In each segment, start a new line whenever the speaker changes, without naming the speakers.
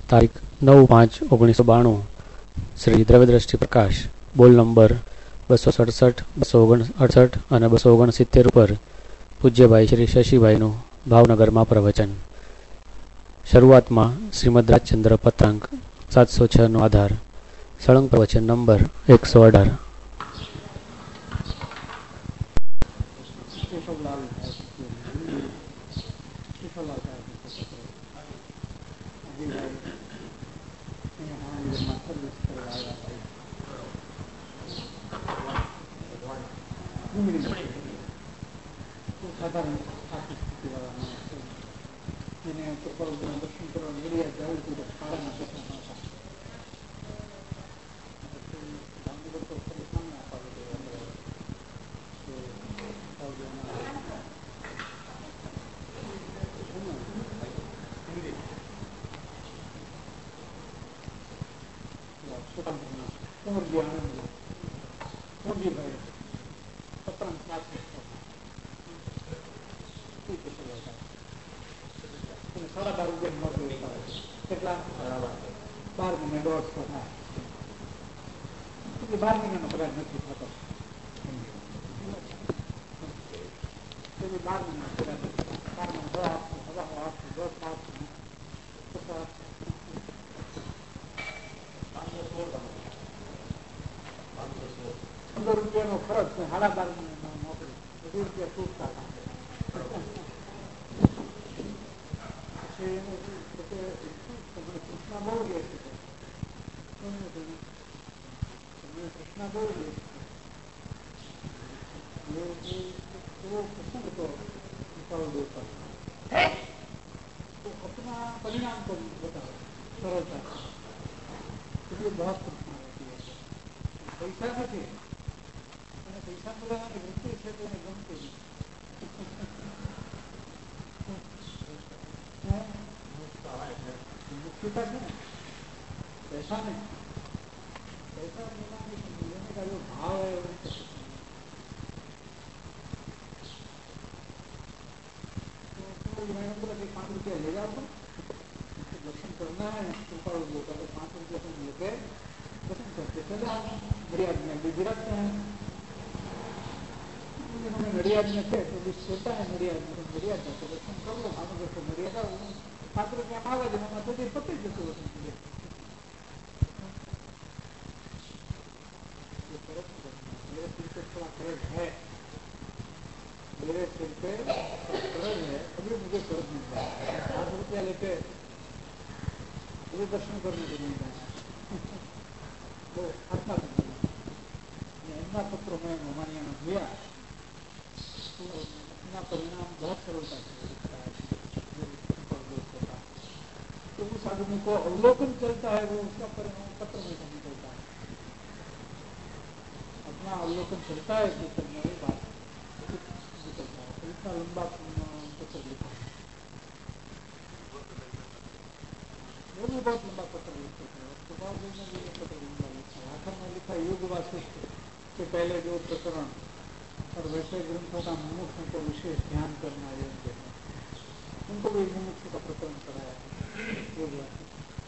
તારીખ 9/5/1992 શ્રી દ્રવ્યદ્રષ્ટિ પ્રકાશ બોલ નંબર 267, 268 અને 269 ઉપર પૂજ્યભાઈ શ્રી શશીભાઈનું ભાવનગરમાં પ્રવચન. શરૂઆતમાં શ્રીમદ રાજચંદ્ર પત્રાંક 706 નો આધાર. સળંગ પ્રવચન નંબર 118.
को अवलोकन चलता है वो उसका परिणाम पत्र में निकलता है. अपना अवलोकन चलता है कि करने वाली बात निकलता है. तो इतना लंबा पत्र लिखा है. वो भी बहुत लंबा पत्र लिखते थे. उसके बाद भी पत्र लंबा लिखा है. आखिर में लिखा योग वासिष्ठ के पहले जो प्रकरण और वैसे ग्रंथों का मुमुक्षों को विशेष ध्यान करना योग्य है. उनको भी मुमुक्षों का प्रकरण कराया योग वासिष्ठ.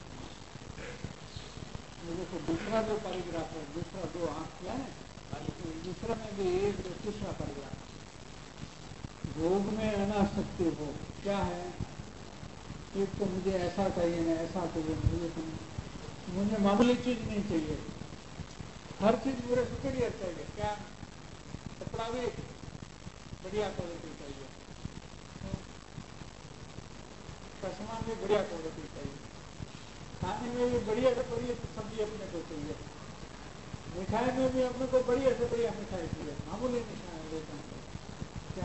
तो दूसरा जो पैराग्राफ है, दूसरा जो आंख किया है, दूसरा में भी एक तीसरा पैराग्राफ भोग में अनासक्ति हो क्या है. एक तो मुझे ऐसा चाहिए ना ऐसा चाहिए, मुझे मामूली चीज नहीं चाहिए. हर चीज मेरे सुपीरियर चाहिए. क्या कपड़ा भी बढ़िया क्वालिटी चाहिए, चश्मा भी बढ़िया क्वालिटी चाहिए, खाने में भी बढ़िया से बढ़िया सब्जी अपने को चाहिए, मिठाई में भी अपने को बढ़िया से बढ़िया मिठाई चाहिए. मामूली मिठाई लेते हैं क्या.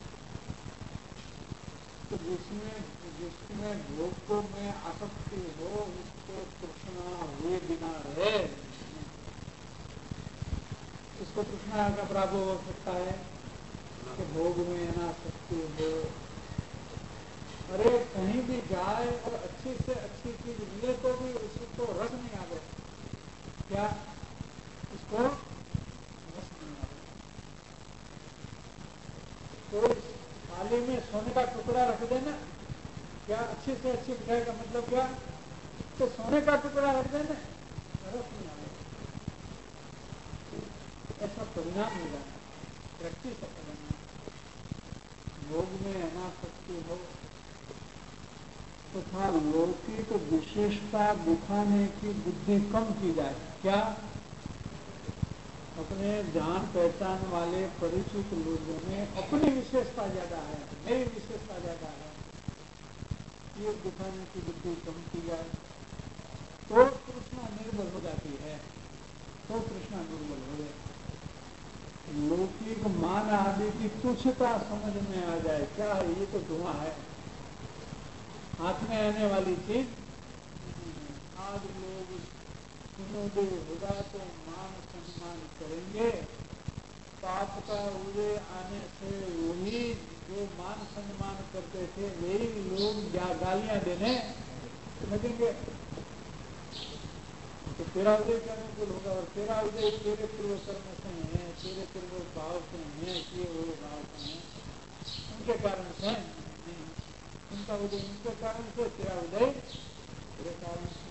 तो जिसमें भोग में आसक्ति हो उसको तृष्णा हुए बिना रहे. इसको तृष्णा का प्राप्त हो सकता है कि भोग में अनासक्ति हो. अरे कहीं भी जाए और अच्छी से अच्छी चीज मिले तो भी उसको रस नहीं आवे. क्या उसको रस नहीं आवे. तो थाली में सोने का टुकड़ा रख देना, क्या अच्छी से अच्छी मिठाई का मतलब क्या तो सोने का टुकड़ा रख देना, रस नहीं आएगा, ऐसा परिणाम मिला। प्रैक्टिस करना, भोग में अनासक्ति हो तथा लौकिक विशेषता दिखाने की बुद्धि कम की जाए। क्या? अपने जान पहचान वाले परिचित लोगों में अपनी विशेषता ज्यादा है, मेरी विशेषता ज्यादा है, ये दिखाने की बुद्धि कम की जाए तो तृष्णा निर्बल हो जाती है, तो तृष्णा निर्बल हो जाए। लौकिक मान आदि की तुच्छता समझ में आ जाए, क्या है ये तो धुआं है, हाथ में आने वाली चीज। आज लोग सुनोदय होगा तो मान सम्मान करेंगे, पाप का उदय आने से वही जो मान सम्मान करते थे वही लोग गालियां देने लगेंगे। तो तेरा उदय के अनुकूल होगा, और तेरा उदय तेरे पूर्व कर्म से है, तेरे पूर्व भाव से है, किए हुए भाव से है, उनके कारण से नहीं, उनका उदय उनके कारण से, तेरा उदय तेरे कारण से।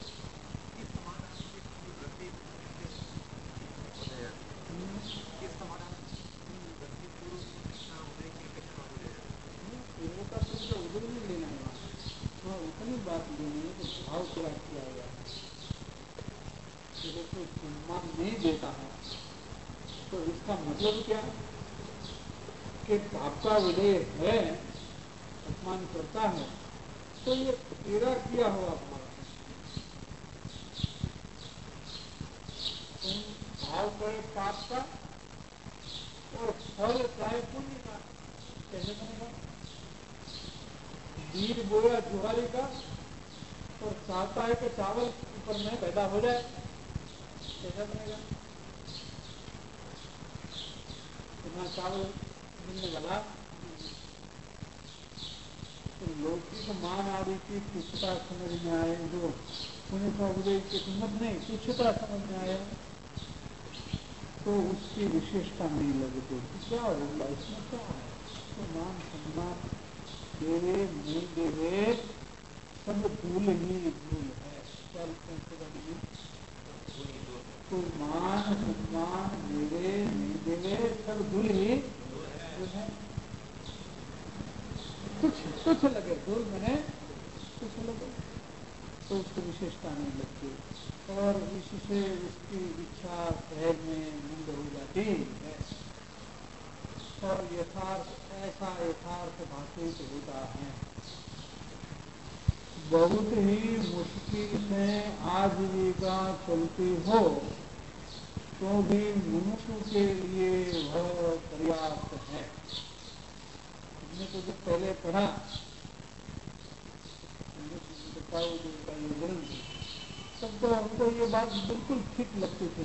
का तुमको उधर नहीं लेना है, हाँ उतनी बात लेनी है कि भाव क्या किया गया है। कोई सम्मान नहीं देता है तो इसका मतलब क्या कि आपका उदय है, अपमान करता है, तो ये तेरा किया हुआ भाव है। तुम भाव करे पाप का और फल चाहे पुण्य का, कैसे बनेगा? बीज बोया जुआरी का और चाहता है कि चावल ऊपर में पैदा हो जाए, कैसा बनेगा? इतना चावल मिलने वाला। तो लौकिक मान आदि की तुच्छता समझ में आए, जो पुण्य का उदय की कीमत नहीं, तुच्छता समझ में आए तो उसकी विशेषता नहीं लगती। क्या होगा इसमें? क्या है तो मान सम्मान देवे नहीं देवे सब धूल ही धूल है। क्या लिखते हैं? तो मान सम्मान देवे नहीं देवे सब धूल ही धूल है। कुछ लगे, धूल मैंने कुछ लगे तो उसको विशेषता नहीं लगती, और इससे उसकी इच्छा शहर में मंद हो जाती है, और यथार्थ ऐसा यथार्थ भाषित होता है। बहुत ही मुश्किल से आजीविका चलती हो तो भी मनुष्य के लिए वह पर्याप्त है। हमने तो जो पहले पढ़ा तब तो हमको ये बात बिल्कुल ठीक लगती थी,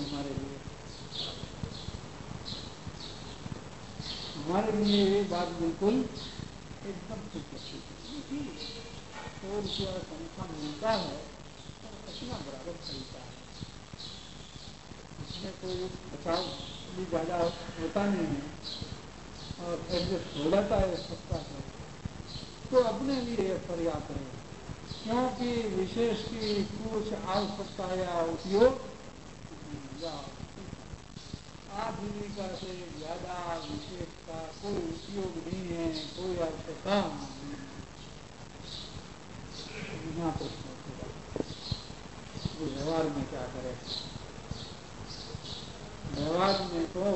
हमारे लिए ये बात बिल्कुल एकदम ठीक लगती थी। 100 रुपया तनख्वाह मिलता है और अपना बराबर खरीदता है, इसमें कोई बचाव भी ज़्यादा होता नहीं है और एडजस्ट हो जाता है सबका है, तो अपने लिए पर्याप्त है। क्योंकि विशेष की कुछ आवश्यकता या उपयोग या आजीविका से ज्यादा विशेष का कोई उपयोग नहीं है, कोई आवश्यकता नहीं है। यहाँ प्रश्न उठेगा व्यवहार में क्या करें? व्यवहार में तो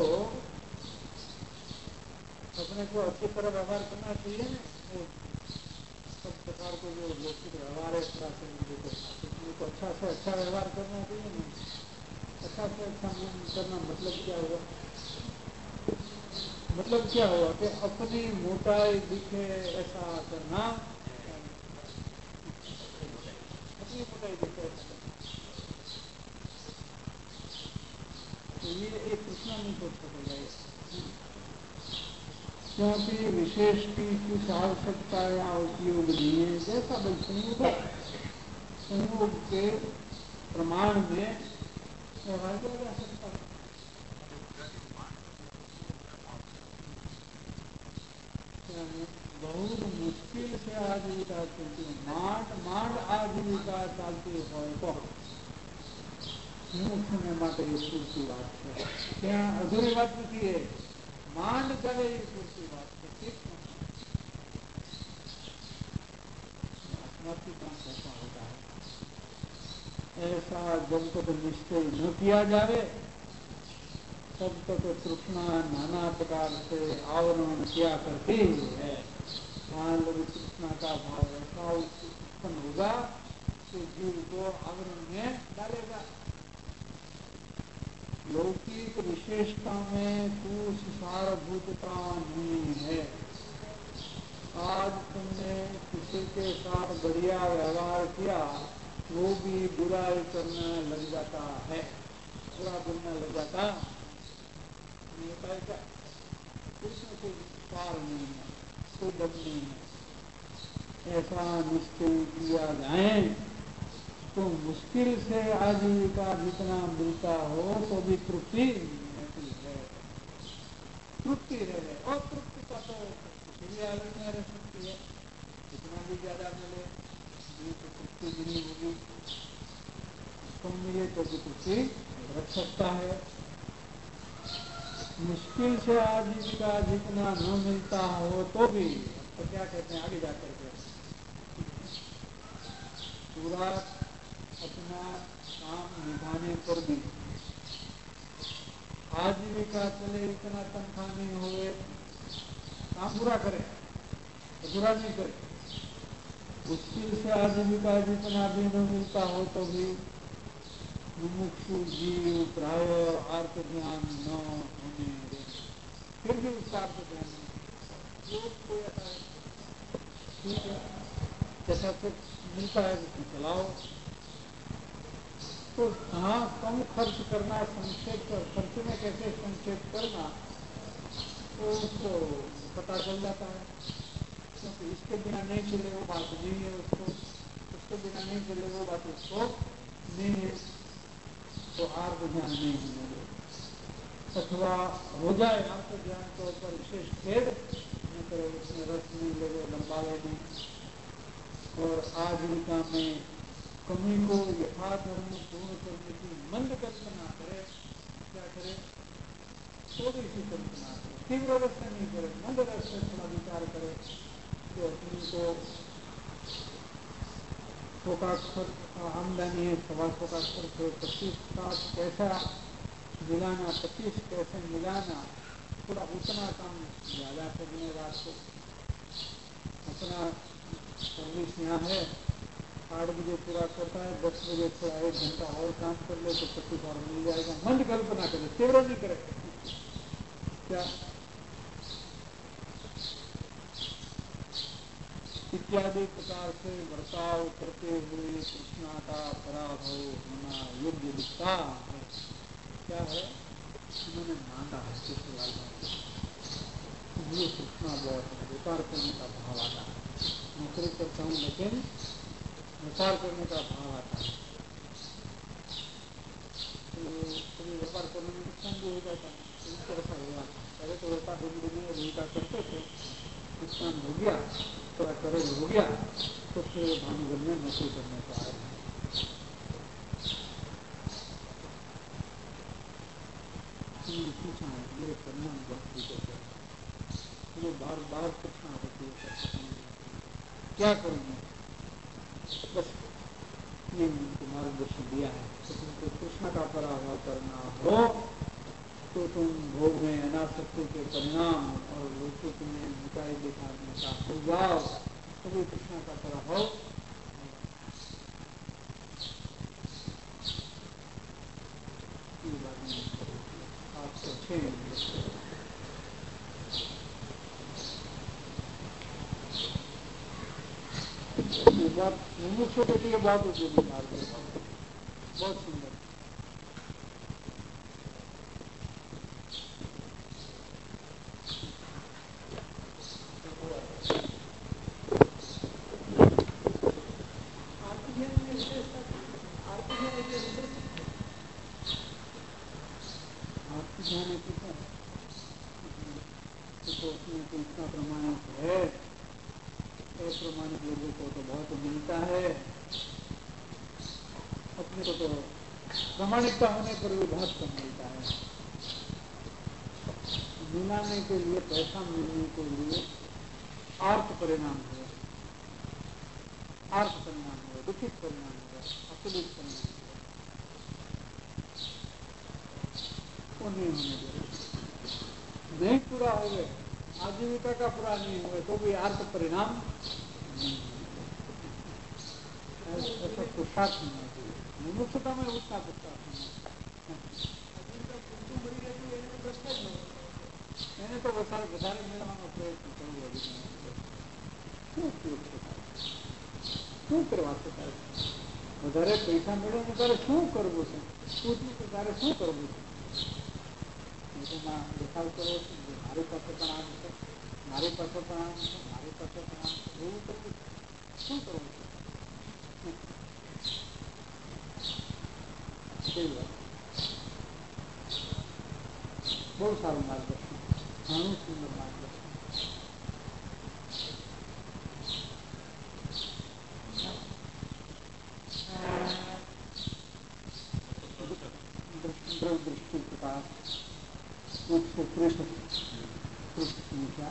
अपने को अच्छी तरह व्यवहार करना चाहिए ना। सब प्रकार के जो लौकिक व्यवहार है उसमें तो अच्छा से अच्छा व्यवहार करना चाहिए ना। अच्छा से अच्छा करना मतलब क्या हुआ? मतलब क्या हुआ कि अपनी मोटाई दिखे ऐसा करना, अपनी मोटाई दिखे ऐसा करना, तो ये एक प्रश्न नहीं सोच सकेगा, क्योंकि विशेष की कुछ आवश्यकता या उपयोग नहीं है। जैसा संयोग के प्रमाण में व्यवहार किया जा सकता है। बहुत मुश्किल से आजीविका चलती है, मांड मांड आजीविका चालती हो तो मुख्य માટે એ પૂરતી વાત છે. ત્યાં અધૂરી વાત નથી, એ માંડ ચાલે એ પૂરતી વાત છે. ઠીક ऐसा होता है. ऐसा जब तक निश्चय न किया जाए तब तक तृष्णा नाना प्रकार से आवरण किया करती है. वहां लोग तृष्णा का भाव ऐसा उत्पन्न होगा कि जीव को आवरण में डालेगा. लौकिक विशेषता में कुछ सारभूतता नहीं है. आज तुमने किसी के साथ बढ़िया व्यवहार किया, वो भी बुराई करने लग जाता है, बुरा बोलने लग जाता नहीं होता है. क्या उसमें कोई सार नहीं है, कोई दम नहीं है. ऐसा निश्चय किया जाए तो मुश्किल से आजीविका जितना मिलता हो तो भी तृप्ति रहती है. तृप्ति रहे और तृप्ति का तो किसी आदमी में रह सकती है. जितना भी ज्यादा मिले तो तृप्ति भी नहीं होगी. कम मिले तो भी तृप्ति रख सकता है. मुश्किल से आजीविका जितना न मिलता हो तो भी तो क्या कहते हैं आगे जाकर के पूरा अपना काम निभाने पर भी आजीविका चले इतना तनख्वाह नहीं हुए, काम पूरा करे, अधूरा नहीं करे. मुश्किल से आजीविका जितना भी न मिलता हो तो भी मुमुक्षु जीव प्राय आर्त ध्यान न होने दे. फिर भी उसका आर्त ध्यान नहीं ठीक है. जैसा कुछ मिलता है उसमें चलाओ. तो हाँ, कम खर्च करना, संक्षेप खर्च में कैसे संक्षेप करना तो उसको पता चल जाता है. क्योंकि इसके बिना नहीं चले वो बात नहीं है उसको, उसके बिना नहीं चले वो बात उसको नहीं है. तो आर्थ ध्यान नहीं होने अथवा हो जाए आर्थ ध्यान के ऊपर विशेष खेद न करे, उसमें रस नहीं लगे, लंबावे नहीं. और आजीविका में कमी को यथाधर्म पूर्ण करने की मंद कल्पना करे. क्या करे? थोड़ी सी कल्पना करे, तीव्र रस से नहीं करे, मंद रस से थोड़ा विचार करे कि अपनी को 100 का खर्च आमदनी है, 125 का खर्च है, 25 का कैसा मिलाना, 25 कैसे मिलाना, थोड़ा उतना काम ज्यादा करने रात को. अपना सर्विस यहाँ है, 8 बजे पूरा करता है, 10 बजे थोड़ा 1 घंटा और काम कर ले तो 25 और मिल जाएगा. मंद कल्पना करे, तीव्र नहीं करे. क्या इत्यादि प्रकार से बर्ताव करते हुए कृष्णा का पराभव होना योग्य दिखता है. क्या है? उन्होंने मांगा है कृष्णलाल ये कृष्णा बहुत व्यापार करने का भाव आता है. नौकरी करता हूँ लेकिन व्यापार करने का भाव आता है. तो कभी व्यापार करने में नुकसान भी हो जाता है. इस तरह का हुआ. पहले तो व्यापार भूमिका करते थे, नुकसान हो गया, थोड़ा करेज हो गया तो फिर भानुगढ़ में नौकरी करने को आए. पूछा है मेरे परिणाम बहुत मुझे बार बार पूछना होती है क्या करूँगा. बस ये उनको मार्गदर्शन दिया है. तो तुमको कृष्ण का पराभव करना हो तो तुम भोग में अनासक्ति के परिणाम और लौकिक में ऊंचाई दिखाने का हो जाओ तो भी कृष्ण का पराभव. आपको अच्छे बात मुमुक्षु के लिए बहुत उपयोगी मार्ग है. बहुत सुंदर. इतना प्रमाणित है अप्रमाणिक लोगों को तो बहुत मिलता है, अपने को तो प्रामाणिकता होने पर भी बहुत कम मिलता है। मिलाने के लिए, पैसा मिलने के लिए आर्थ परिणाम है, आर्थ परिणाम है, दुखित परिणाम है, अकुलित परिणाम है, वो नहीं होने दे। नहीं पूरा हो गए, आजीविका का पूरा नहीं हुए तो भी आर्थ परिणाम ऐसा पुरुषार्थ नहीं है। मुमुक्षुता में उतना पुरुषार्थ नहीं है। मैंने तो વધારે મેળવવાનો પ્રયત્ન કરવો શું કરવા છે તારે? વધારે પૈસા મેળવીને તારે શું કરવું છે? પૂછવું કે તારે શું કરવું છે? દેખાવ કરવો છે, મારી પાસે પણ આમ છે, મારી પાસે પણ આમ છે, મારી પાસે પણ આમ છે, એવું કરવું છે? શું કરવું છે? બહુ સારું માર્ગદર્શન, ઘણું સુંદર માર્ગદર્શન. दृष्टि प्रकाश संख्या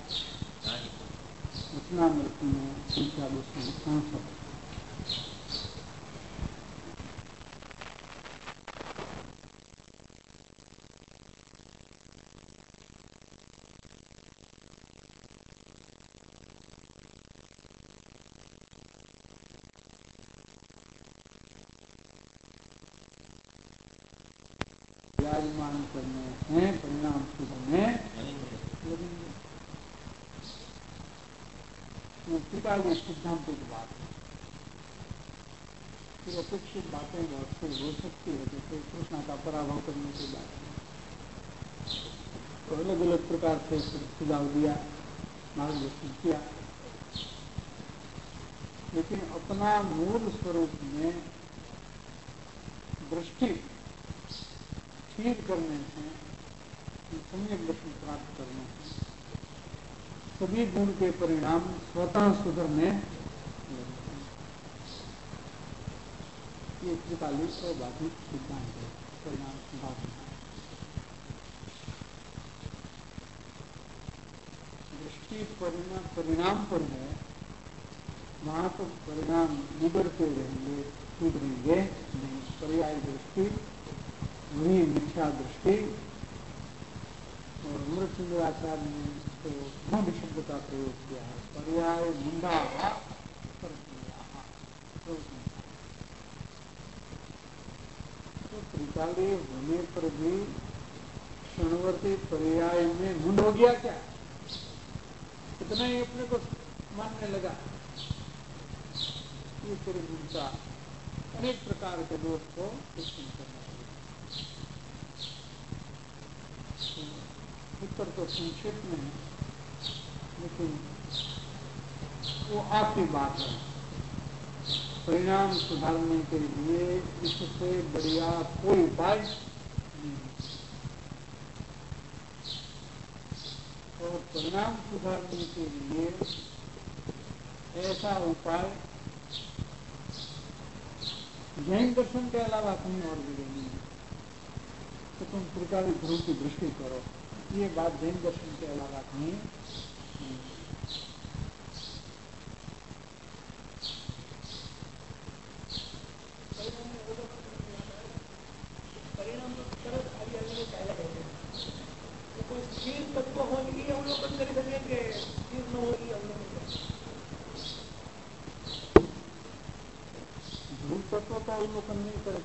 रचनामृत में संख्या 266. विराजमान करने हैं परिणाम सुधरने लगेंगे। सिद्धांतिक बात है, फिर अपेक्षित बातें बहुत से हो सकती है, जैसे कृष्ण का पराभव करने की बात है, तो अलग अलग प्रकार से सुझाव दिया, मार्गदर्शन किया, लेकिन अपना मूल स्वरूप में दृष्टि स्थिर करने से, सम्यक दर्शन प्राप्त करने से सभी गुण के परिणाम स्वतः सुधरने लगते हैं। ये त्रिकालिक और बाधिक सिद्धांत है, परिणाम सुधारने। दृष्टि परिणाम पर है, वहां तो परिणाम बिगड़ते रहेंगे, सुधरेंगे नहीं। पर्याय दृष्टि, वही मिथ्या दृष्टि, और अमृतचंद्राचार्य ने तो मूढ़ शब्द का प्रयोग किया है, पर्याय मुंडा तो त्रिकाली होने पर भी क्षणवर्ती पर्याय में मुंड हो गया क्या? इतना ही अपने को मानने लगा। ये तेरे मुंडा अनेक प्रकार के दोष को उत्पन्न करना चाहिए। उत्तर तो संक्षेप में है, लेकिन वो आपकी बात है। परिणाम सुधारने के लिए इससे बढ़िया कोई उपाय नहीं है, और परिणाम सुधारने के लिए ऐसा उपाय जैन दर्शन के अलावा कहीं और भी नहीं है। तो तुम त्रिकाली ध्रुव की दृष्टि करो, ये बात जैन दर्शन के अलावा कहीं नहीं।
परिणाम तो तरह खाली अलग पहले कहते हैं, तो कोई स्थिर तत्व होगी अवलोकन कर सकेंगे, स्थिर न होगी अवलोकन।
ध्रुव तत्व का अवलोकन नहीं करे,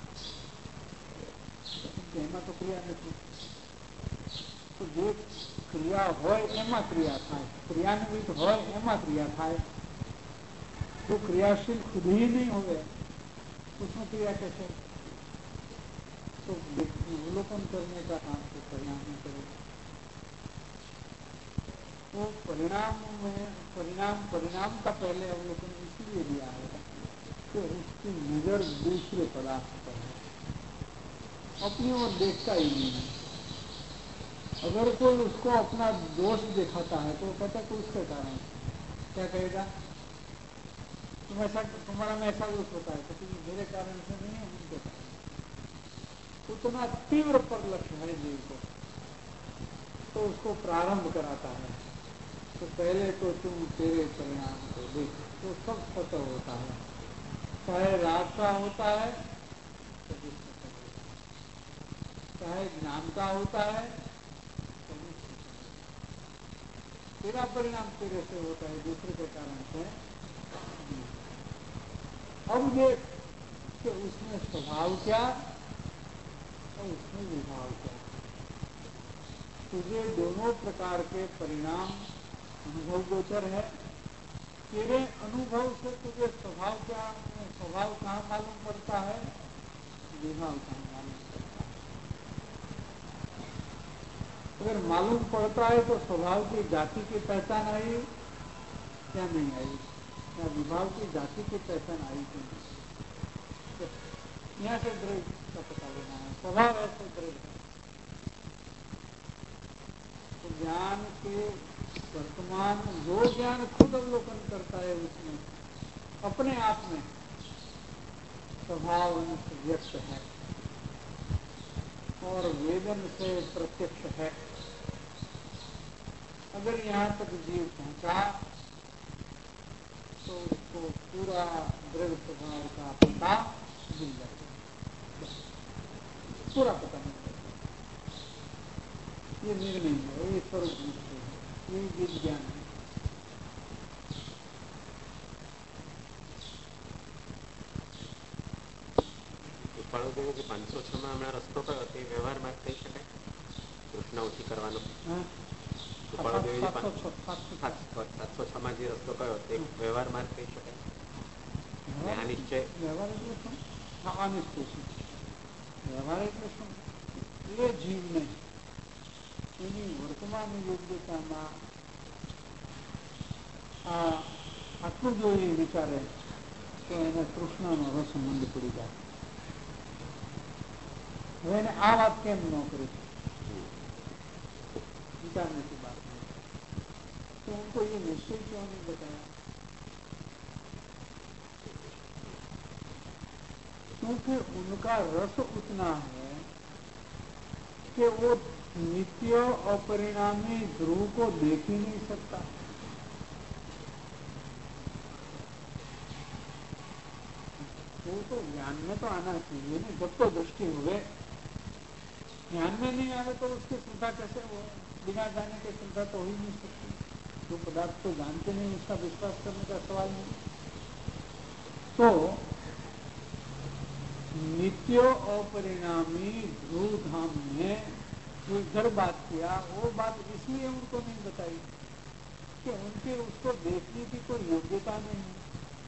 એમાં તો ક્રિયા નથી, તો જે ક્રિયા હોય એમાં ક્રિયા થાય, ક્રિયાન્વિત હોય એમાં ક્રિયા થાય। जो क्रियाशील खुद ही नहीं होवे उसमें क्रिया कैसे? तो अवलोकन करने का काम तो परिणाम में करे। तो परिणाम का पहले अवलोकन इसलिए दिया है कि उसकी नजर दूसरे पदार्थ पर है, अपनी ओर देखता ही नहीं है। अगर कोई उसको अपना दोष दिखाता है तो कहता है कि उसके कारण, क्या कहेगा? तुम्हारा में ऐसा दोष होता है तो मेरे कारण से नहीं है, उनके कारण उतना तीव्र पर लक्ष्य है जीव को, तो उसको प्रारंभ कराता है। तो पहले तो तुम तेरे परिणाम को देख, तो सब स्वतः होता है, चाहे राग का होता है तो चाहे ज्ञान का होता है तो तेरा परिणाम तेरे से होता है, दूसरे के कारण से। अब देख कि उसमें स्वभाव क्या और उसमें विभाव क्या। तुझे दोनों प्रकार के परिणाम अनुभव गोचर है। तेरे अनुभव से तुझे स्वभाव क्या, स्वभाव कहाँ मालूम पड़ता है, विभाव कहाँ मालूम पड़ता है। अगर मालूम पड़ता है तो स्वभाव की जाति की पहचान आई क्या नहीं आई, या विभाव की जाति की पहचान आई कि नहीं। यहाँ से द्रव्य का पता लेना है, स्वभाव ऐसे द्रव्य है। तो ज्ञान के वर्तमान जो ज्ञान खुद अवलोकन करता है उसमें अपने आप में स्वभाव व्यक्त है और वेदन से प्रत्यक्ष है। अगर यहाँ तक जीव पहुंचा तो उसको पूरा द्रव्य स्वभाव का पता मिल जाएगा, पूरा पता मिल जाएगा। ये निर्णय है, ये स्वरूप निश्चय है, ये विज्ञान है।
ઉપાડો કે 506 હમણાં રસ્તો કયો તે વ્યવહારમાં થઈ શકે, કૃષ્ણ ઓછી કરવાનો ઉપાડો 706 માં જે રસ્તો કયો તે વ્યવહાર માર્ગ થઈ શકે, આ નિશ્ચય
વ્યવહાર એટલે શું? આ નિશ્ચય શું? વ્યવહાર એટલે શું? એ જીવને એની વર્તમાન યોગ્યતામાં આટલું જો એ વિચારે તો એને કૃષ્ણનો રસ મંદ પડી જાય। હવે એને આ વાત કેમ ન કરી विचारने की बात है, तो उनको ये निश्चय क्यों नहीं बताया? क्योंकि उनका रस उतना है कि वो नित्य अपरिणामी ध्रुव को देख ही नहीं सकता। वो तो ज्ञान में तो आना चाहिए ना, जब तो दृष्टि हुए। ज्ञान में नहीं आवे तो उसकी श्रद्धा कैसे हो? बिना जाने के श्रद्धा तो हो ही नहीं सकती। जो पदार्थ को जानते नहीं उसका विश्वास करने का सवाल नहीं। तो नित्य अपरिणामी ध्रुव धाम में जो इधर बात किया, वो बात इसलिए उनको नहीं बताई कि उनके उसको देखने की कोई योग्यता नहीं है,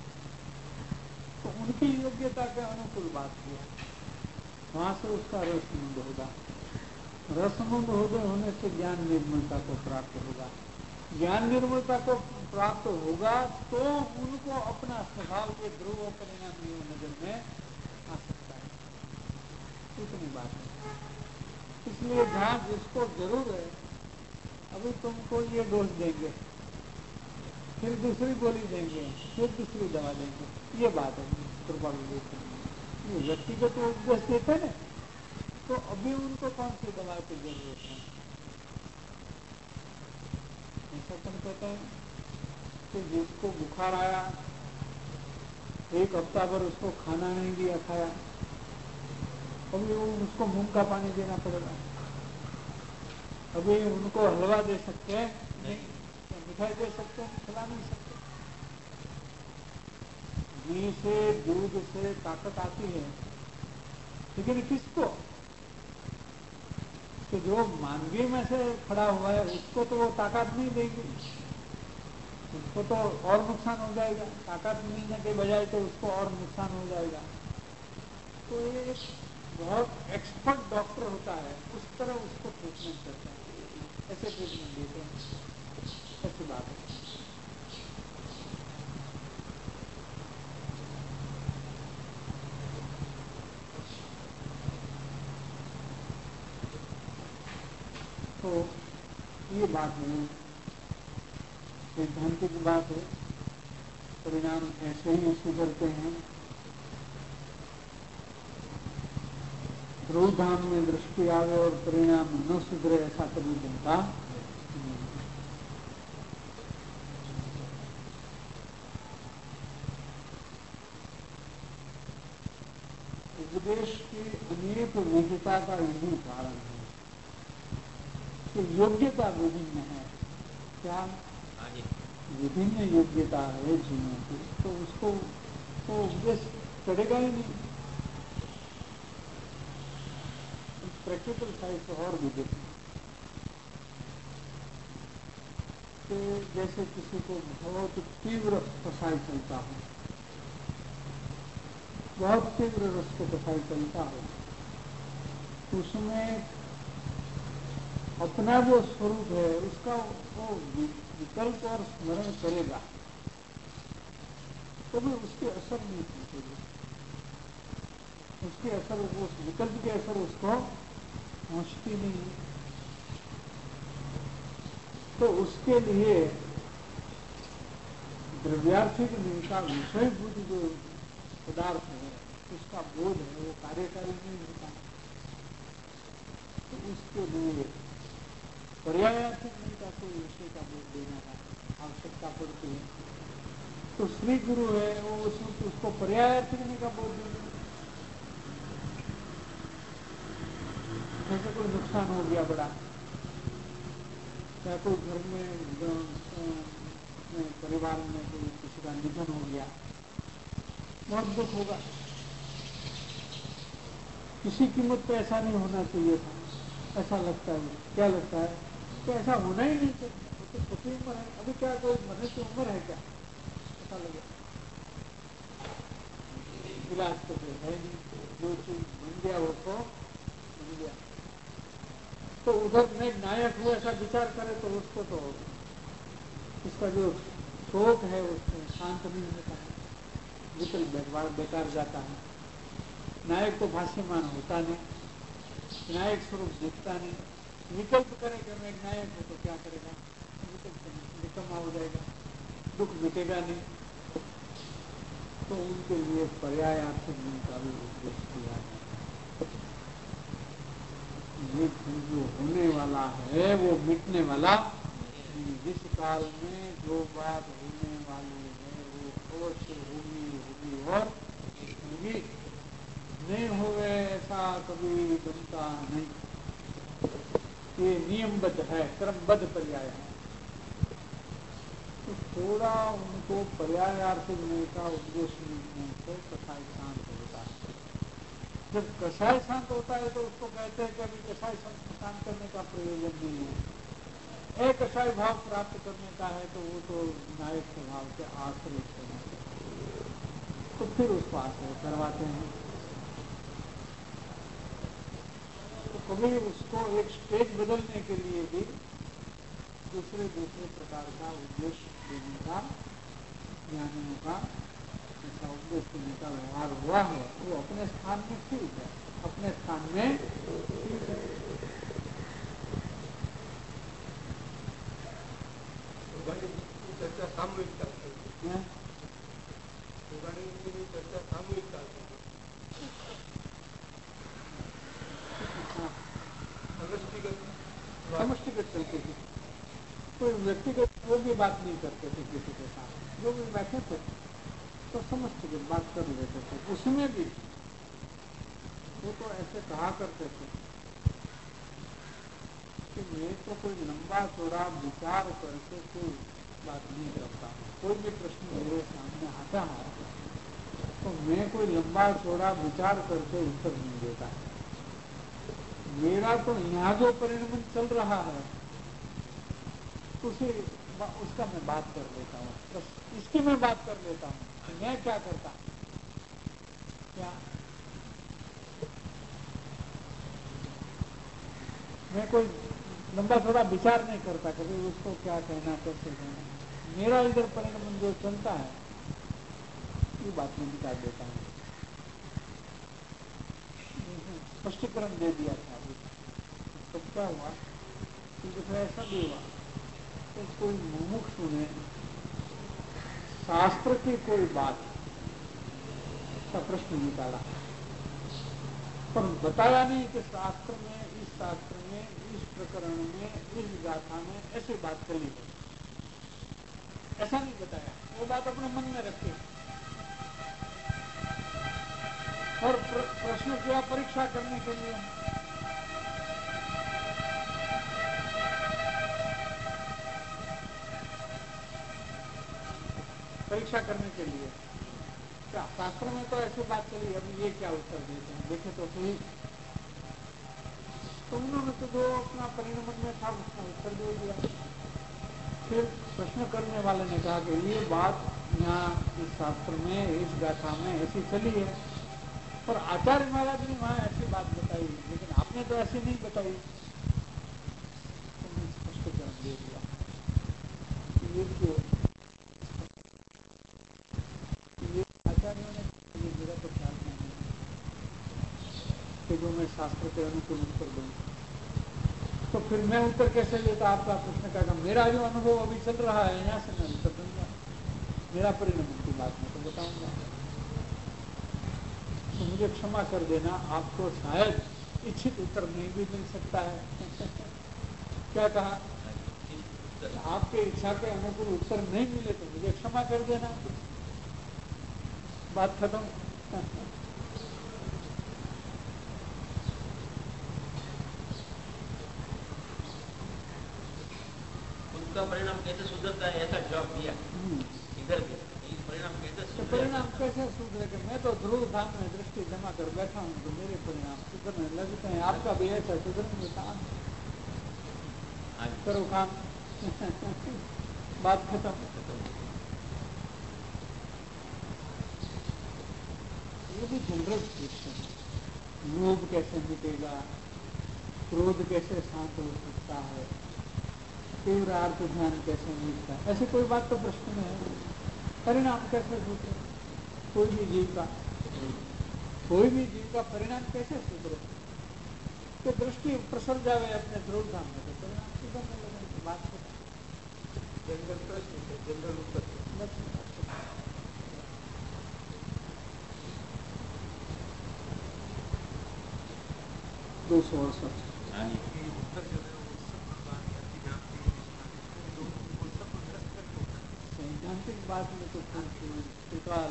तो उनकी योग्यता के अनुकूल बात किया, वहां से उसका रसमंद होगा। रसमंद होने से ज्ञान निर्मलता को प्राप्त होगा। ज्ञान निर्मलता को प्राप्त होगा तो उनको अपना स्वभाव के ध्रुव परिणाम नजर में आ सकता है। इतनी बात है। इसलिए जहां जिसको जरूर है, अभी तुमको ये डोज देंगे, फिर दूसरी गोली देंगे, फिर दूसरी दवा देंगे, ये बात है। कृपा ये व्यक्तिगत उपदेश देते हैं, तो अभी उनको कौन सी दवा की जरूरत है? ऐसा तुम कहते हैं कि जिसको बुखार आया, 1 हफ्ता भर उसको खाना नहीं दिया, खाया, अभी उसको मूंग का पानी देना पड़ेगा। अभी उनको हलवा दे सकते हैं नहीं, मिठाई दे सकते हैं, खिला नहीं सकते। घी से दूध से ताकत आती है, लेकिन किसको? तो जो मानवीय में से खड़ा हुआ है उसको तो वो ताकत नहीं देगी, उसको तो और नुकसान हो जाएगा। ताकत मिलने के बजाय तो उसको और नुकसान हो जाएगा। तो ये एक बहुत एक्सपर्ट डॉक्टर होता है, उस तरह उसको ट्रीटमेंट करता है, ऐसे ट्रीटमेंट देते हैं। ऐसी बात है। तो ये बात है, सिद्धांत की बात है। परिणाम ऐसे ही सुधरते हैं। ध्रुव धाम में दृष्टि आवे और परिणाम न सुधरे, ऐसा कभी बनता नहीं। उपदेश की अनेक विविधता का यही कारण है कि योग्यता विभिन्न है। क्या विभिन्न योग्यता है जीवों की, तो उसको तो उपदेश करेगा ही नहीं। प्रैक्टिकल साइड और भी देखें कि जैसे किसी को बहुत तीव्र कसाई चलता हो, बहुत तीव्र रस को कसाई चलता हो, उसमें अपना जो स्वरूप है उसका वो विकल्प और स्मरण करेगा तो भी उसके असर नहीं पहुंचेगी। उसके असर, उस विकल्प के असर उसको पहुंचती नहीं है। तो उसके लिए द्रव्यार्थिक का विषयभूत जो पदार्थ है उसका बोध है वो कार्यकारी नहीं होता। तो उसके लिए पर्यायार्थिक का कोई विषय का बोध देने का आवश्यकता पड़ती है। तो श्री गुरु है वो उसको पर्यायार्थिक का बोध देंगे। जैसे कोई नुकसान हो गया बड़ा, या कोई घर में परिवार में कोई किसी का निधन हो गया, बहुत दुख होगा। किसी कीमत पे ऐसा नहीं होना चाहिए था, ऐसा लगता है। क्या लगता है कि ऐसा होना ही नहीं चाहिए। तो छोटी उम्र है, अभी क्या कोई मरने की उम्र है क्या, ऐसा लगे। इलाज तो फिर है नहीं, जो चीज बन गया वो तो बन गया। तो उधर में नायक हो ऐसा विचार करे तो उसको तो उसका जो शोक है उसको शांत नहीं होता है, विकल्प बेकार जाता है। नायक तो भाष्यमान होता नहीं, नायक स्वरूप दिखता नहीं। विकल्प करेगा मैं एक नायक हूं तो क्या करेगा, विकल्प निकम्मा हो जाएगा, दुख मिटेगा नहीं। तो उनके लिए पर्यायार्थिक का भी उपदेश किया है। ये जो होने वाला है वो मिटने वाला, जिस काल में जो बात होने वाली है वो अवश्य होगी और होगी। नहीं होवे ऐसा कभी बनता नहीं। ये नियमबद्ध है, क्रमबद्ध पर्याय है। तो थोड़ा उनको पर्यायार्थिक का उपदेश मिलने से कसाई शांत होता है। जब कसाई शांत होता है तो उसको कहते हैं कि अभी कसाई शांत करने का प्रयोजन नहीं है। एक कसाई भाव प्राप्त करने का है तो वो तो नायक स्वभाव के आश्रित होना चाहिए, तो फिर उसको आश्रय करवाते हैं। तो कभी उसको एक स्टेज बदलने के लिए भी दूसरे प्रकार का उपदेश देने का, ज्ञानियों का ऐसा उपदेश देने का व्यवहार हुआ है। वो अपने स्थान में ठीक है, अपने स्थान में ठीक है।
चर्चा सामूहिकता चर्चा सामूहिकता
समष्टिगत चलती थी। कोई व्यक्तिगत वो भी बात नहीं करते थे किसी के साथ, जो भी बैठे थे तो समष्टिगत बात कर लेते थे। उसमें भी वो तो ऐसे कहा करते थे कि मैं तो कोई लंबा चौड़ा विचार करके कोई बात नहीं करता। कोई भी प्रश्न मेरे सामने आता है तो मैं कोई लंबा चौड़ा विचार करके उत्तर नहीं देता। मेरा तो यहाँ जो परिणाम चल रहा है उसे उसका मैं बात कर लेता हूँ, बस इसकी मैं बात कर लेता हूँ। मैं क्या करता, क्या मैं कोई लंबा थोड़ा विचार नहीं करता कभी उसको क्या कहना, कैसे कहना। मेरा इधर परिणाम जो चलता है ये बात में निकाल देता हूँ। स्पष्टीकरण दे दिया था अभी। तो क्या हुआ कि ऐसा भी हुआ कि कोई मुमुक्षु ने शास्त्र की कोई बात का प्रश्न निकाला, पर बताया नहीं कि शास्त्र में, इस प्रकरण में, इस गाथा में ऐसी बात चली है, ऐसा नहीं बताया। वो बात अपने मन में रखे और प्रश्न किया परीक्षा करने के लिए। परीक्षा करने के लिए क्या शास्त्र में तो ऐसी बात चली, अभी ये क्या उत्तर देते हैं, देखे तो सही। तो उन्होंने तो जो अपना परिणाम में था उसका उत्तर दे दिया। फिर प्रश्न करने वाले ने कहा कि ये बात यहाँ इस शास्त्र में, इस गाथा में ऐसी चली है, पर आचार्य महाराज ने वहां ऐसी बात बताई, लेकिन आपने तो ऐसी नहीं बताई। तो मैं स्पष्टीकरण दे दिया ये क्यों, ये आचार्यों ने ये मेरा तो ख्याल नहीं कि जो मैं शास्त्र के अनुकूल उत्तर दूँ, तो फिर मैं उत्तर कैसे लेता आपका प्रश्न का? मेरा जो अनुभव अभी चल रहा है यहाँ से मैं उत्तर दूंगा, मेरा परिणाम की बात मैं तो बताऊंगा। तो मुझे क्षमा कर देना, आपको शायद इच्छित उत्तर नहीं भी मिल सकता है। क्या कहा? आपके इच्छा के अनुकूल उत्तर नहीं मिले तो मुझे क्षमा कर देना, बात खत्म।
उनका परिणाम कैसे सुधरता है ऐसा जवाब दिया इधर भी, परिणाम कैसे
परिणाम कैसे सुधरेगा? मैं तो ध्रुव धाम में दृष्टि जमा कर बैठा हूँ, तो मेरे परिणाम सुधरने लगते हैं। आपका भी ऐसा सुधरने काम करो, काम बात खत्म। ये भी जनरल क्वेश्चन है, लोभ कैसे मिटेगा, क्रोध कैसे शांत हो सकता है, तीव्र अर्थ ध्यान कैसे मिलता है, ऐसी कोई बात तो प्रश्न में है। परिणाम कैसे सुधरे? कोई भी जीव का परिणाम कैसे सुधरे? कि दृष्टि प्रसर जावे अपने ध्रुव धाम में, तो परिणाम सुधरने लगे। बात जनरल प्रश्न है, जनरल उत्तर 268। सैद्धांतिक बात में तो त्रिकाल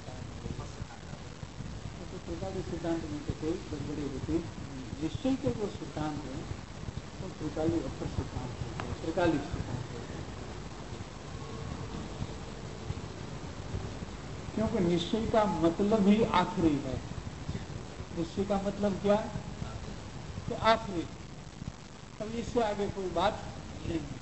त्रिकाली सिद्धांत में तो कोई गड़बड़ी होती। निश्चय के जो सिद्धांत है वो त्रिकाली अपर सिद्धांत है, त्रिकाली सिद्धांत है। क्योंकि निश्चय का मतलब ही आखिरी है। निश्चय का मतलब क्या? कि आखिरी, अब इससे आगे कोई बात नहीं है।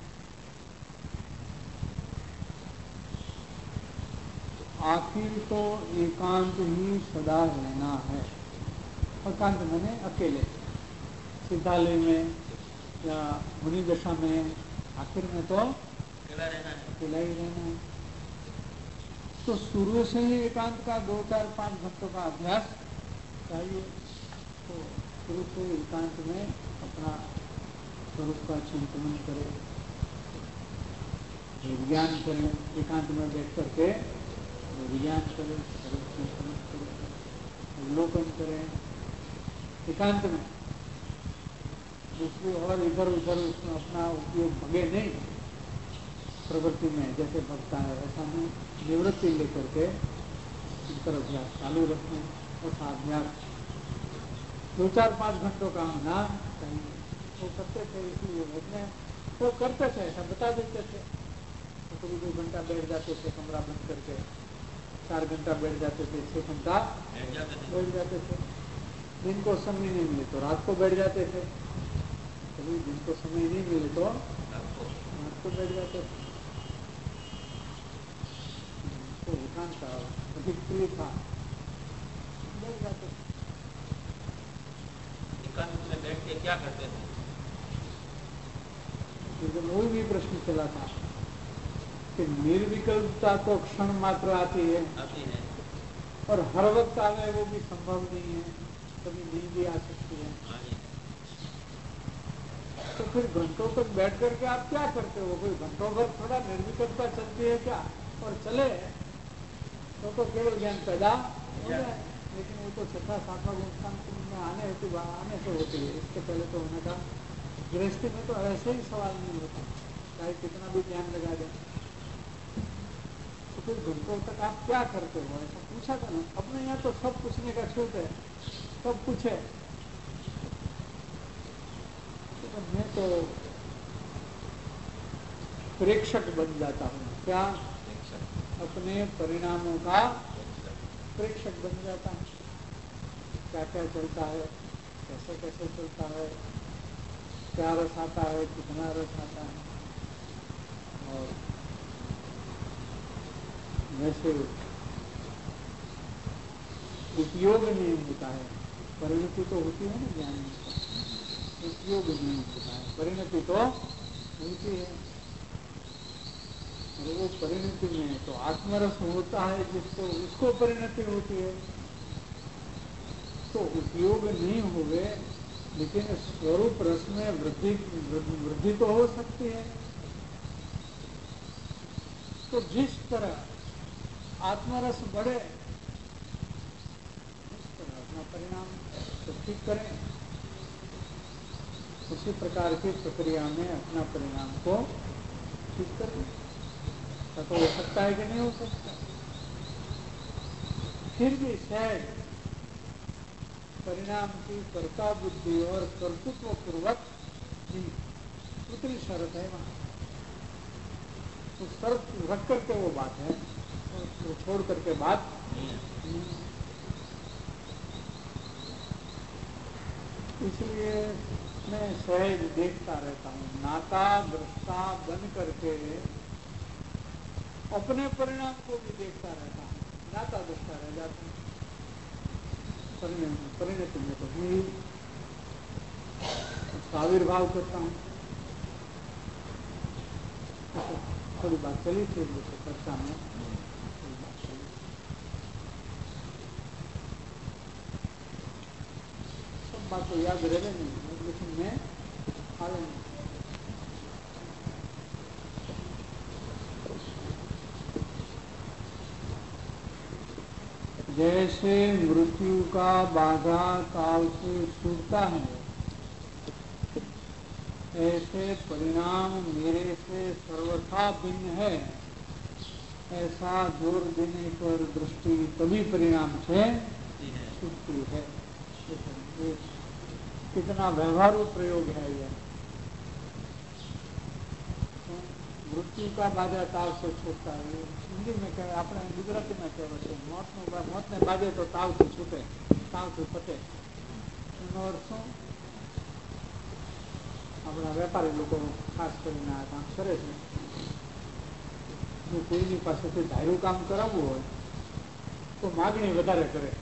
आखिर तो एकांत ही सदा रहना है। एकांत मैंने अकेले, सिद्धालय में या मुनि दशा में, आखिर में तो अकेला ही रहना है। तो शुरू से ही एकांत का 2, 4, 5 घंटों का अभ्यास चाहिए। तो शुरू से एकांत में अपना स्वरूप का चिंतन करें, विज्ञान करें, एकांत में बैठ करके विज्ञान करें, चिंतन करें, अवलोकन करें एकांत में। दूसरी और इधर उधर उसमें अपना उपयोग भगे नहीं, प्रवृत्ति में जैसे भगता है ऐसा नहीं, निवृत्ति लेकर के इतर अभ्यास चालू रखें। और अभ्यास 2, 4, 5 घंटों का नाम चाहिए। वो करते थे, इसलिए बैठने वो करते थे, ऐसा बता देते थे। तो कभी 2 घंटा बैठ जाते थे कमरा बंद करके, 4 घंटा बैठ जाते थे, 6 घंटा बैठ जाते थे। दिन को समय नहीं मिले तो रात को बैठ जाते थे, कभी दिन को समय नहीं मिले तो रात को बैठ जाते थे। तो एकांत का अधिक प्रिय था, बैठ जाते थे।
एकांत में बैठ के क्या करते थे?
वो भी प्रश्न चला था कि निर्विकल्पता तो क्षण मात्र आती है और हर वक्त आवे वो भी संभव नहीं है, कभी नींद भी आ सकती है। तो फिर घंटों तक बैठ करके आप क्या करते हो? कोई घंटों भर थोड़ा निर्विकल्पता चलती है क्या? और चले तो केवल ज्ञान पैदा हो जाए, लेकिन वो तो छठा सातवां गुण में आने से होती है। इसके पहले तो होने का गृहस्थी में तो ऐसे ही सवाल नहीं होता, चाहे कितना भी ज्ञान लगा दे। तो फिर घंटों तक आप क्या करते हो, ऐसा पूछा था ना। अपने यहाँ तो सब पूछने का छूट है, सब पूछे। तो मैं तो प्रेक्षक बन जाता हूँ। क्या? अपने परिणामों का प्रेक्षक बन जाता हूँ। क्या क्या चलता है, कैसे कैसे चलता है, क्या रस आता है, कितना रस आता है। और वैसे उपयोग नहीं होता है। परिणति तो होती है ना ज्ञान में, उपयोग नहीं होता है। परिणति तो होती है, और वो परिणति में तो आत्मरस होता है जिसको, उसको परिणति होती है। तो उपयोग नहीं हुए, लेकिन स्वरूप रस में वृद्धि तो हो सकती है। तो जिस तरह आत्मरस बढ़े, उस तरह अपना परिणाम तो ठीक करें। उसी प्रकार की प्रक्रिया में अपना परिणाम को ठीक करें। तो हो सकता है कि नहीं हो सकता? फिर भी सहज परिणाम की कर्ता बुद्धि और कर्तृत्व पूर्वक ही उतनी शर्त है वहां। तो शर्त रख करके वो बात है, तो छोड़ करके बात नहीं। इसलिए मैं सहज देखता रहता हूँ, नाता दृष्टा बन करके अपने परिणाम को भी देखता रहता हूँ। नाता दृष्टा रह जाता हूँ, परिणति में तो ही आविर्भाव करता हूँ। थोड़ी बात चली थी चर्चा में, सब बात तो याद रह नहीं, लेकिन मैं हाल जैसे मृत्यु का बाधा काल से छूटता है, ऐसे परिणाम मेरे से सर्वथा भिन्न है, ऐसा जोर देने पर दृष्टि तभी परिणाम से छूटती है। कितना व्यवहारू प्रयोग है यह। मृत्यु का बाधा ताव से छूटता है, हिंदी में कहे, अपने गुजराती में कहे मौत ने बाधे तो ताव से छूटे, ताव से फटे। और શું આપણા વેપારી લોકો ખાસ કરીને આ કામ કરે છે। જો કોઈની પાસેથી ધાર્યું કામ કરાવવું હોય તો માગણી વધારે કરે।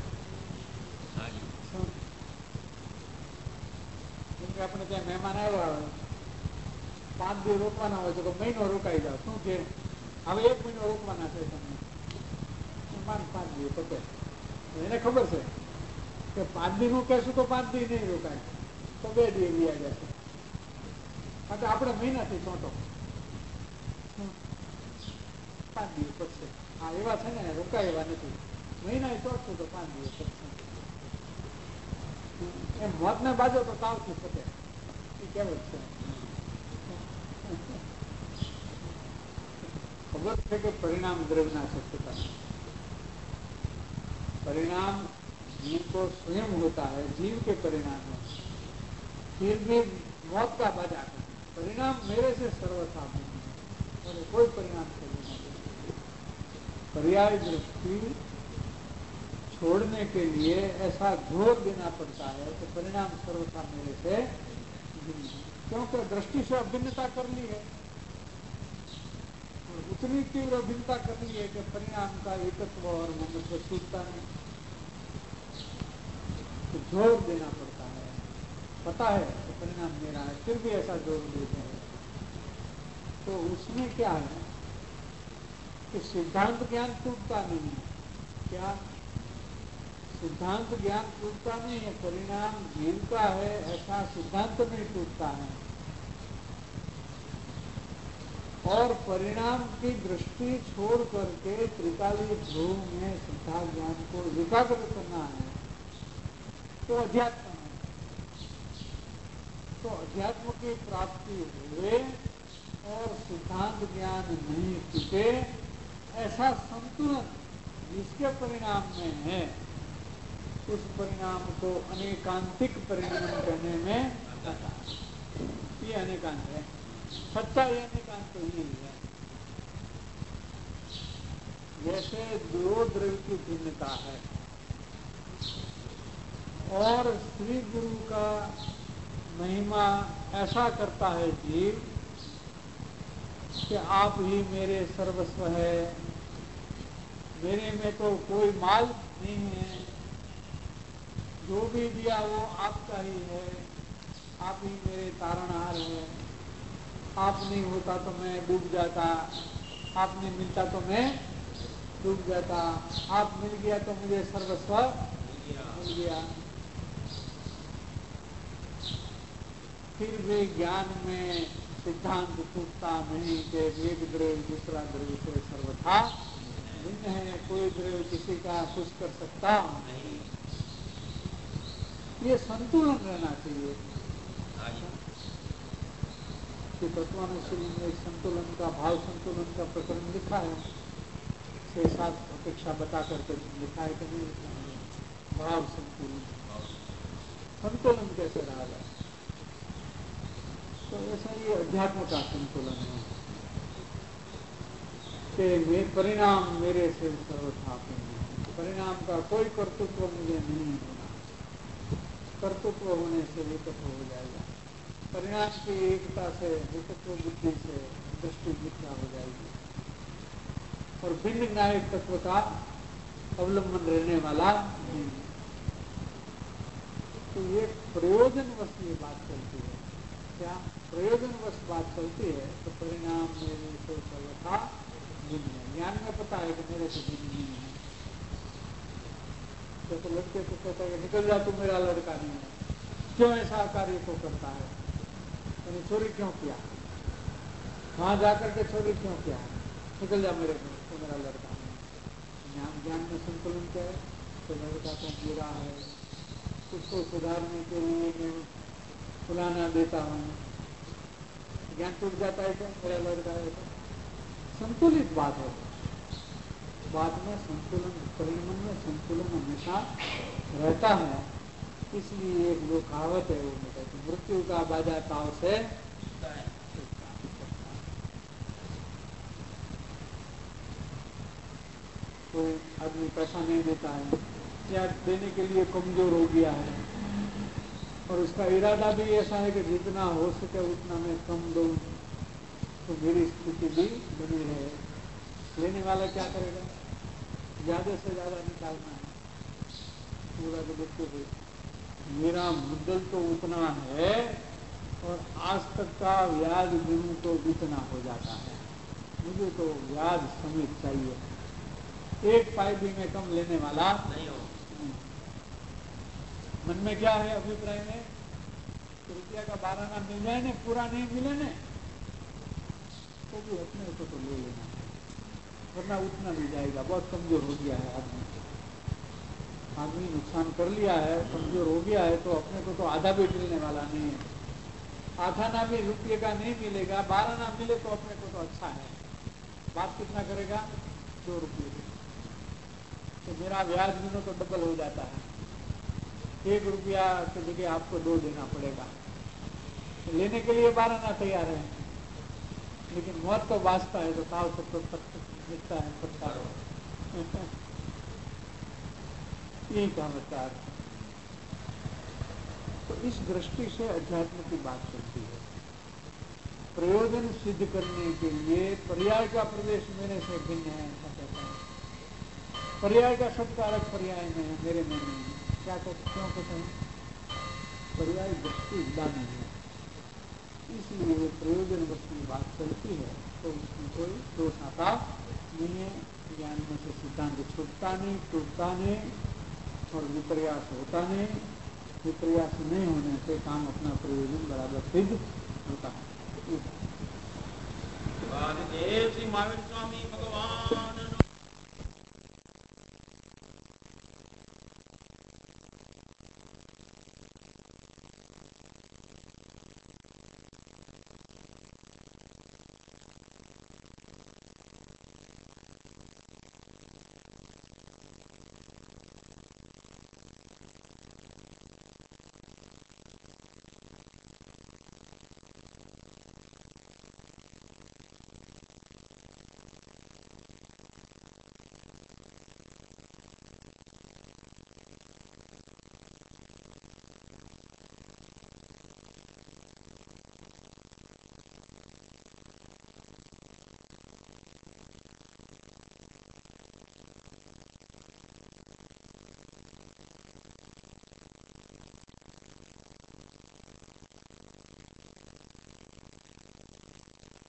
કેમ કે આપણે ત્યાં મહેમાન આવ્યા હોય, 5 દિવસ રોકવાના હોય તો મહિનો રોકાઈ જાવ, શું કે હવે 1 મહિનો રોકવાના છે તમને, 5 દિવસ પતે। એને ખબર છે કે 5 દિવસનું કહેશું તો 5 દિવસ નહીં રોકાય, તો 2 દિવસ વ્યા જશે। કારણ કે આપણે મહિનાથી ચોંટો 5 દિવસ પતશે। હા, એવા છે ને, રોકાય એવા નથી। મહિના ચોંટશું તો 5 દિવસ પતશે। એમ મોતને બાજુ તો તાવથી ફતે, એ કહેવત છે। खबर है कि परिणाम द्रव्यना सत्यता, परिणाम जीव को स्वयं होता है, जीव के परिणाम है। फिर भी मौत का बाधा है, परिणाम मेरे से सर्वथा और कोई परिणाम से नहीं। पर्याय दृष्टि छोड़ने के लिए ऐसा जोर देना पड़ता है कि परिणाम सर्वथा मेरे से, क्योंकि दृष्टि से अभिन्नता कर ली है, उतनी तीव्र भिन्नता करनी है कि परिणाम का एकत्व और मनुष्य छूटता नहीं। तो जोर देना पड़ता है, पता है कि परिणाम मेरा है, फिर भी ऐसा जोर देते हैं। तो उसमें क्या है कि सिद्धांत ज्ञान टूटता नहीं है। क्या सिद्धांत ज्ञान टूटता नहीं है, परिणाम जीव का है ऐसा सिद्धांत नहीं टूटता है। और परिणाम की दृष्टि छोड़ करके त्रिकाली ध्रुव में श्रद्धा ज्ञान को एकाग्र करना है तो अध्यात्म है। तो अध्यात्म की प्राप्ति हुए और सिद्धांत ज्ञान नहीं टिके, ऐसा संतुलन जिसके परिणाम में है उस परिणाम को अनेकांतिक परिणाम कहने में आता है। ये अनेकांत है, सच्चा ये अनेकांत तो यही है। जैसे दो द्रव्य की भिन्नता है और श्री गुरु का महिमा ऐसा करता है जीव कि आप ही मेरे सर्वस्व है, मेरे में तो कोई माल नहीं है, जो भी दिया वो आपका ही है, आप ही मेरे तारणहार है, आप नहीं होता तो मैं डूब जाता, आप नहीं मिलता तो मैं डूब जाता, आप मिल गया तो मुझे सर्वस्व मिल गया। फिर भी ज्ञान में सिद्धांत टूटता नहीं कि एक द्रव्य दूसरा द्रव्य से सर्वथा भिन्न है, कोई द्रव्य किसी का कुछ कर सकता नहीं। ये संतुलन रहना चाहिए। कि तत्वानुशील में एक संतुलन का, भाव संतुलन का प्रकरण लिखा है, 6-7 अपेक्षा बता करके लिखा है कि नहीं लिखा है। भाव संतुलन, संतुलन कैसे रहा जाए, तो ऐसा ये अध्यात्म का संतुलन है कि परिणाम मेरे से सर्वथा नहीं, परिणाम का कोई कर्तृत्व मुझे नहीं होना, कर्तृत्व होने से एकत्व हो जाएगा, परिणाम की एकता से एकत्व बुद्धि से दृष्टि मिथ्या हो जाएगी और भिन्न न्यायिक तत्व का अवलंबन रहने वाला नहीं। तो ये प्रयोजनवश ये बात चलती है, क्या प्रयोजनवश बात चलती है तो परिणाम मेरे से सर्वथा भिन्न है। ज्ञान में पता है कि मेरे से भिन्न नहीं है, तो लड़के को कहता है निकल जा तू मेरा लड़का नहीं है, क्यों ऐसा कार्य को करता है, मैंने चोरी क्यों किया, वहां जाकर के चोरी क्यों किया, निकल जा मेरे को, तो मेरा लड़का नहीं। ज्ञान में संतुलन क्या है, तो लड़का तो बुरा है, उसको सुधारने के लिए मैं फुलाना देता हूँ, ज्ञान टूट जाता है क्या, मेरा लड़का है तो संतुलित बात है। बात में संतुलन, परिणाम में संतुलन हमेशा रहता है। इसलिए एक जो कहावत है वो कहते मृत्यु का बाजा ताव से कोई आदमी पैसा नहीं देता है या देने के लिए कमजोर हो गया है और उसका इरादा भी ऐसा है कि जितना हो सके उतना मैं कम दूं तो मेरी स्थिति भी बनी रहे, लेने वाला क्या करेगा, ज्यादा से ज्यादा निकालना है पूरा, तो देखो मेरा मुद्दल तो उतना है और आज तक का ब्याज गिनूं तो इतना हो जाता है, मुझे तो ब्याज समेत चाहिए, एक पाई भी मैं कम लेने वाला नहीं हो। मन में क्या है अभिप्राय में, रुपया का 12 आना मिल जाए ना, पूरा नहीं मिले ना तो भी अपने को तो ले लेना है, वरना उतना मिल जाएगा। बहुत कमजोर हो गया है आदमी नुकसान कर लिया है, कमजोर हो गया है, तो अपने को तो आधा भी मिलने वाला नहीं है, आधा ना भी रुपये का नहीं मिलेगा, 12 ना मिले तो अपने को तो अच्छा है, बात कितना करेगा, 2 रुपये, तो मेरा ब्याज बिनो तो डबल हो जाता है, 1 रुपया की जगह आपको 2 देना पड़ेगा, तो लेने के लिए 12 ना तैयार है, लेकिन मौत तो वास्ता है तो ताव सब तो दिखता है पत्ता यही का विचार। तो इस दृष्टि से अध्यात्म की बात करती है। प्रयोजन सिद्ध करने के लिए पर्याय का प्रदेश मेरे से भिन्न है, ऐसा कहता है। पर्याय का सत्कारक पर्याय में है, मेरे में नहीं है। क्या कहते, क्यों कहते हैं? पर्याय दृष्टि नहीं है, इसलिए प्रयोजन वस्तु की बात चलती है तो उसमें कोई दोष आता नहीं है। ज्ञान में से सिद्धांत छूटता नहीं, टूटता नहीं और विपर्यास होता नहीं। विपर्यास नहीं होने से काम अपना प्रयोजन बराबर सिद्ध होता है।
વાસુદેવ શ્રી મહાવીર સ્વામી ભગવાન